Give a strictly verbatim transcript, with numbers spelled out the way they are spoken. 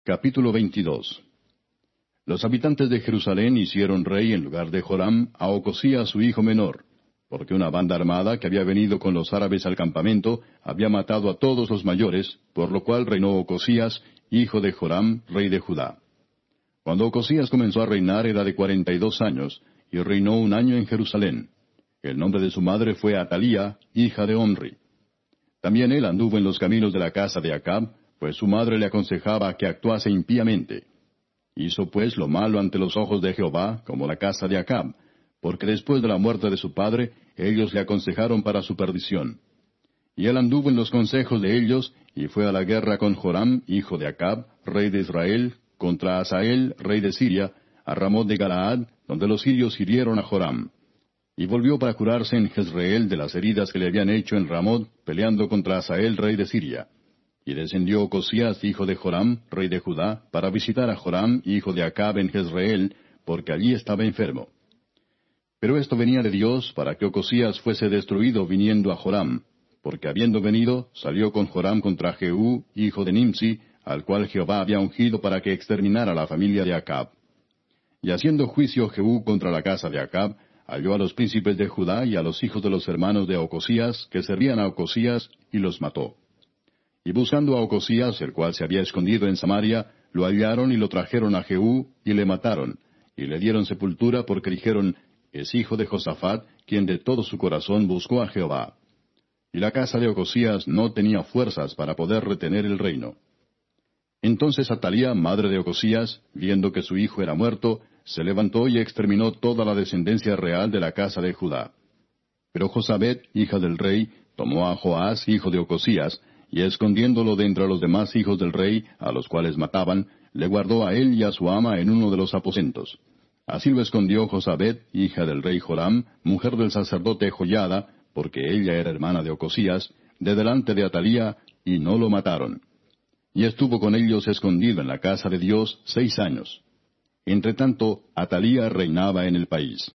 Capítulo veintidós. Los habitantes de Jerusalén hicieron rey en lugar de Joram a Ocosías su hijo menor, porque una banda armada que había venido con los árabes al campamento había matado a todos los mayores, por lo cual reinó Ocosías, hijo de Joram, rey de Judá. Cuando Ocosías comenzó a reinar era de cuarenta y dos años, y reinó un año en Jerusalén. El nombre de su madre fue Atalía, hija de Omri. También él anduvo en los caminos de la casa de Acab, pues su madre le aconsejaba que actuase impíamente. Hizo pues lo malo ante los ojos de Jehová, como la casa de Acab, porque después de la muerte de su padre, ellos le aconsejaron para su perdición. Y él anduvo en los consejos de ellos, y fue a la guerra con Joram, hijo de Acab, rey de Israel, contra Hazael, rey de Siria, a Ramot de Galaad, donde los sirios hirieron a Joram. Y volvió para curarse en Jezreel de las heridas que le habían hecho en Ramot, peleando contra Hazael, rey de Siria. Y descendió Ocosías, hijo de Joram, rey de Judá, para visitar a Joram, hijo de Acab, en Jezreel, porque allí estaba enfermo. Pero esto venía de Dios, para que Ocosías fuese destruido viniendo a Joram, porque habiendo venido, salió con Joram contra Jehú, hijo de Nimsi, al cual Jehová había ungido para que exterminara la familia de Acab. Y haciendo juicio Jehú contra la casa de Acab, halló a los príncipes de Judá y a los hijos de los hermanos de Ocosías, que servían a Ocosías, y los mató. Y buscando a Ocosías, el cual se había escondido en Samaria, lo hallaron y lo trajeron a Jehú, y le mataron, y le dieron sepultura porque dijeron, es hijo de Josafat, quien de todo su corazón buscó a Jehová. Y la casa de Ocosías no tenía fuerzas para poder retener el reino. Entonces Atalía, madre de Ocosías, viendo que su hijo era muerto, se levantó y exterminó toda la descendencia real de la casa de Judá. Pero Josabet, hija del rey, tomó a Joás, hijo de Ocosías, y escondiéndolo de entre los demás hijos del rey, a los cuales mataban, le guardó a él y a su ama en uno de los aposentos. Así lo escondió Josabet, hija del rey Joram, mujer del sacerdote Joiada, porque ella era hermana de Ocosías, de delante de Atalía, y no lo mataron. Y estuvo con ellos escondido en la casa de Dios seis años. Entretanto, Atalía reinaba en el país.